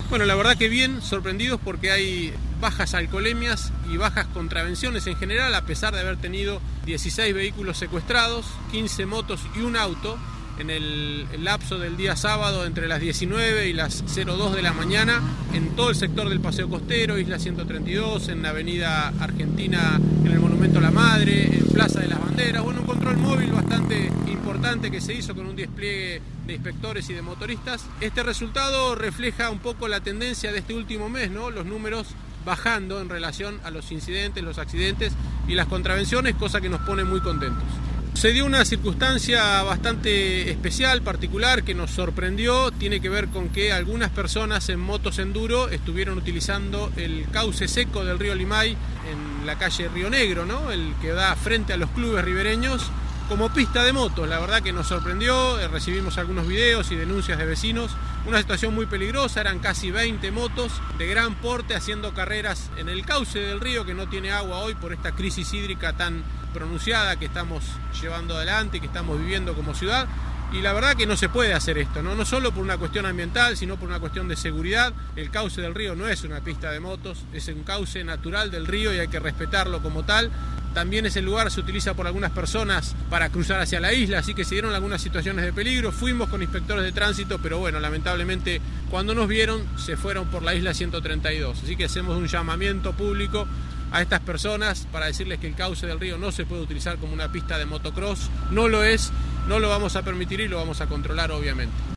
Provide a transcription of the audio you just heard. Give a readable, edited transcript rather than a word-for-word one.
Bueno, la verdad que bien, sorprendidos porque hay bajas alcoholemias y bajas contravenciones en general, a pesar de haber tenido 16 vehículos secuestrados, 15 motos y un auto en el lapso del día sábado entre las 19 y las 02 de la mañana en todo el sector del Paseo Costero, Isla 132, en la Avenida Argentina, en el Monumento a la Madre, en Plaza de las Banderas. Bueno, un control móvil bastante importante que se hizo con un despliegue de inspectores y de motoristas. Este resultado refleja un poco la tendencia de este último mes, ¿no? Los números bajando en relación a los incidentes, los accidentes y las contravenciones, cosa que nos pone muy contentos. Se dio una circunstancia bastante especial, particular, que nos sorprendió. Tiene que ver con que algunas personas en motos enduro estuvieron utilizando el cauce seco del río Limay en la calle Río Negro, ¿no? El que da frente a los clubes ribereños, como pista de motos. La verdad que nos sorprendió, recibimos algunos videos y denuncias de vecinos. Una situación muy peligrosa, eran casi 20 motos de gran porte haciendo carreras en el cauce del río que no tiene agua hoy por esta crisis hídrica tan pronunciada que estamos llevando adelante y que estamos viviendo como ciudad. Y la verdad que no se puede hacer esto, ¿no? No solo por una cuestión ambiental, sino por una cuestión de seguridad. El cauce del río no es una pista de motos, es un cauce natural del río y hay que respetarlo como tal. También ese lugar se utiliza por algunas personas para cruzar hacia la isla, así que se dieron algunas situaciones de peligro. Fuimos con inspectores de tránsito, pero bueno, lamentablemente cuando nos vieron se fueron por la Isla 132. Así que hacemos un llamamiento público a estas personas para decirles que el cauce del río no se puede utilizar como una pista de motocross. No lo es, no lo vamos a permitir y lo vamos a controlar obviamente.